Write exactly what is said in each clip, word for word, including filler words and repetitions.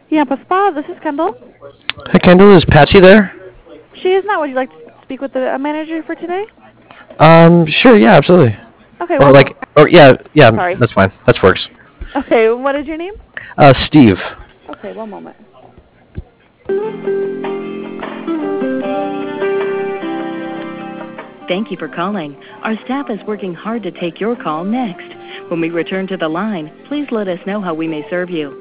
Yampa Spa, this is Kendall. Hi, Kendall. Is Patsy there? She is not. Would you like to speak with the uh, manager for today? Um, sure. Yeah, absolutely. Okay, Or one like, moment. or yeah, yeah. Sorry. That's fine. That works. Okay, what is your name? Uh, Steve. Okay, one moment. Thank you for calling. Our staff is working hard to take your call next. When we return to the line, please let us know how we may serve you.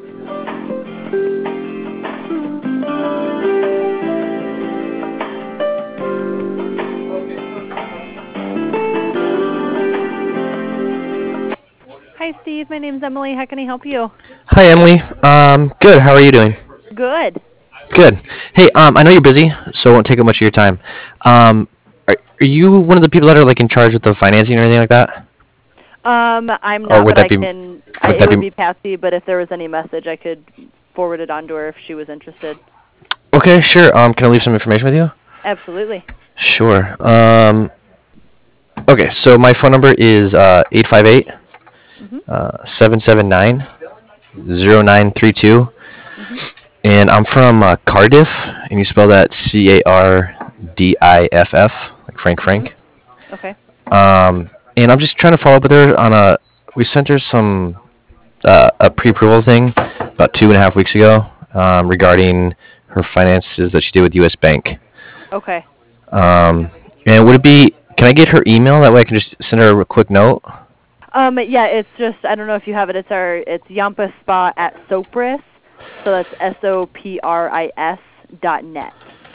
Hi, Steve. My name's Emily. How can I help you? Hi, Emily. Um, good. How are you doing? Good. Good. Hey, um, I know you're busy, so it won't take up much of your time. Um, are, are you one of the people that are like in charge with the financing or anything like that? Um, I'm Or not, would but I that be? can. I, Would it that would be? be Patsy, but if there was any message, I could forward it on to her if she was interested. Okay, sure. Um, can I leave some information with you? Absolutely. Sure. Um, okay. So my phone number is uh eight five eight Mhm. uh seven seven nine zero nine three two. Mhm. And I'm from uh, Cardiff, and you spell that C A R D I F F, like Frank Mhm. Frank. Okay. Um, and I'm just trying to follow up with her on a. We sent her some uh, a pre-approval thing about two and a half weeks ago um, regarding her finances that she did with U S. Bank. Okay. Um, and would it be? Can I get her email? That way I can just send her a quick note. Um, yeah, it's just I don't know if you have it. It's our it's Yampa Spa at Sopris, so that's S O P R I S dot net.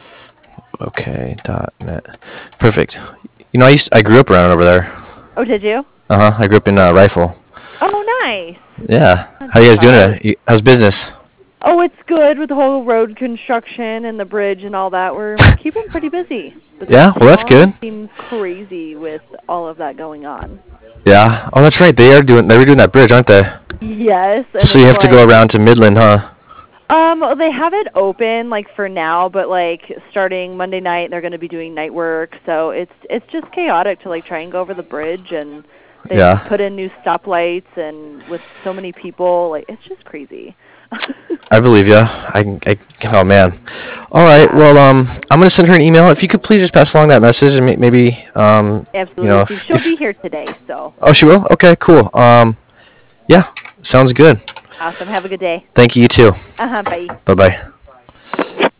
Okay. Dot net. Perfect. You know, I used I grew up around over there. Oh, did you? Uh huh. I grew up in uh, Rifle. Oh, nice. Yeah. Not How you too guys far. doing I was, it? You- How's business? oh, it's good with the whole road construction and the bridge and all that. We're keeping pretty busy. But this Yeah. Well, that's town good. seems crazy with all of that going on. Yeah. Oh, that's right. They are doing. They were doing that bridge, aren't they? Yes, and So you it's have to go like around to Midland, huh? Um, well, they have it open like for now, but like starting Monday night, they're going to be doing night work. So it's it's just chaotic to like try and go over the bridge, and they've Yeah. put in new stoplights, and with so many people, like it's just crazy. I believe ya. I, I. Oh man. All right. Yeah, Well, um, I'm gonna send her an email. If you could please just pass along that message, and may- maybe, um, you know, absolutely. if, Steve. if. She'll be here today, so Oh, she will. Okay. Cool. Um. Yeah. Sounds good. awesome. Have a good day. Thank you. You too. Uh huh. Bye. Bye bye.